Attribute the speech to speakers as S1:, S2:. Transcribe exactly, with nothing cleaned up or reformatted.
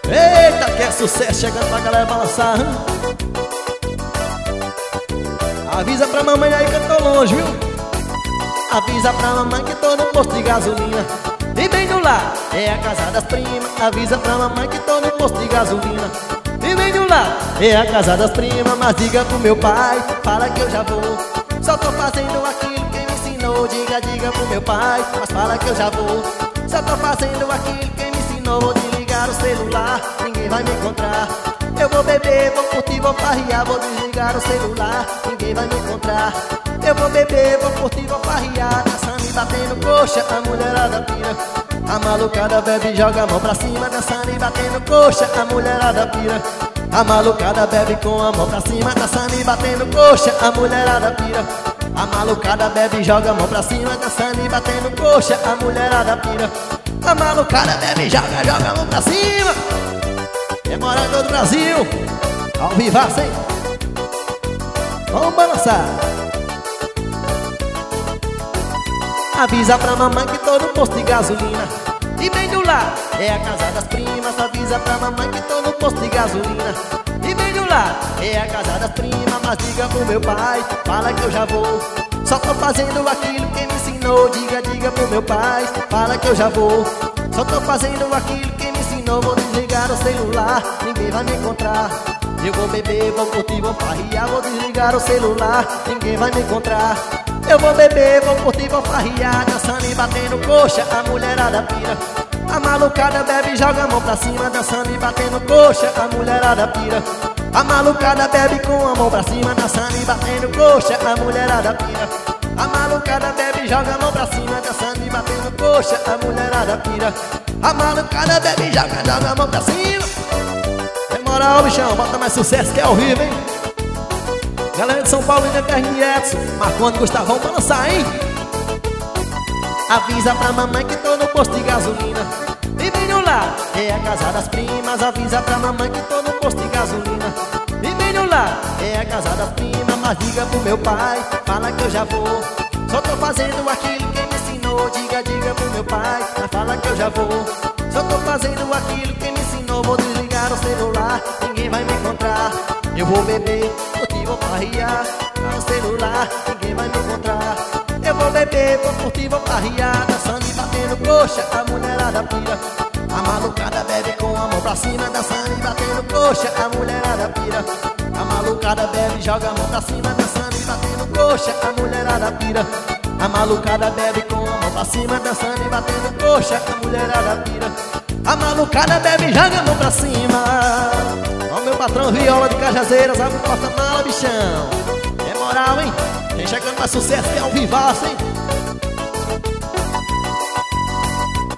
S1: Eita, que é sucesso chegando pra galera balançar. Avisa pra mamãe aí que eu tô longe, viu? Avisa pra mamãe que tô no posto de gasolina. E bem do lado é a casa das primas. Avisa pra mamãe que tô no posto de gasolina. E bem do lado é a casa das primas. Mas diga pro meu pai, fala que eu já vou. Só tô fazendo aquilo que me ensinou. Diga, diga pro meu pai, mas fala que eu já vou. Só tô fazendo aquilo que me ensinou. Vou desligar o celular, ninguém vai me encontrar. Eu vou beber, vou curtir, vou farrear. Vou desligar o celular, ninguém vai me encontrar. Eu vou beber, vou curtir, vou farrear. Dançando e batendo coxa, a mulherada pira. A malucada bebe, joga a mão pra cima. Dançando e batendo coxa, a mulherada pira. A malucada bebe com a mão pra cima. Dançando e batendo coxa, a mulherada pira. A malucada bebe, joga a mão pra cima. Dançando e batendo coxa, a mulherada pira. A malucada bebe, joga, joga a mão pra cima. É morador do Brasil, ao vivaço, hein? Vamos balançar. Avisa pra mamãe que tô no posto de gasolina. E bem do lado é a casa das primas. Avisa pra mamãe que tô no posto de gasolina. E bem do lado é a casa das primas. Mas diga pro meu pai, fala que eu já vou. Só tô fazendo aquilo que me ensinou. Diga, diga pro meu pai, fala que eu já vou. Só tô fazendo aquilo que me ensinou. Vou desligar o celular, ninguém vai me encontrar. Eu vou beber, vou curtir, vou farrear. Vou desligar o celular, ninguém vai me encontrar. Eu vou beber, vou curtir, vou farrear. Dançando e batendo coxa, a mulherada pira. A malucada bebe, joga a mão pra cima. Dançando e batendo coxa, a mulherada pira. A malucada bebe com a mão pra cima. Dançando e batendo coxa, a mulherada pira. A malucada bebe, joga a mão pra cima. Dançando e batendo coxa, a mulherada pira. A malucada bebe, joga, joga a mão pra cima. É moral, bichão, bota mais sucesso que é ao vivo, hein? Galera de São Paulo, ainda Carne Edson, Marconi, Gustavão, pra lançar, hein? Avisa pra mamãe que tô no posto de gasolina. E bem do lado é a casa das primas. Avisa pra mamãe que tô no posto de gasolina. E bem do lado é a casa das primas. Mas diga pro meu pai, fala que eu já vou. Só tô fazendo aquilo que me ensinou. Diga, diga pro meu pai, mas fala que eu já vou. Só tô fazendo aquilo que me ensinou. Vou desligar o celular, ninguém vai me encontrar. Eu vou beber, curtir, vou farrear. No celular, ninguém vai me encontrar. Eu vou beber, vou curtir, vou farrear. Dançando e batendo coxa, a mulherada pira. A malucada bebe com a mão pra cima. Dançando e batendo coxa, a mulherada pira. A malucada bebe, joga a mão pra cima. Dançando e batendo coxa, a mulherada pira. A malucada bebe com a mão pra cima. Dançando e batendo coxa, a mulherada pira. A malucada bebe, joga a mão pra cima. Ó meu patrão Viola de Cajazeiras, abre o porta-mala, bichão. É moral, hein? Tem chegando mais sucesso que é um vivaço, hein?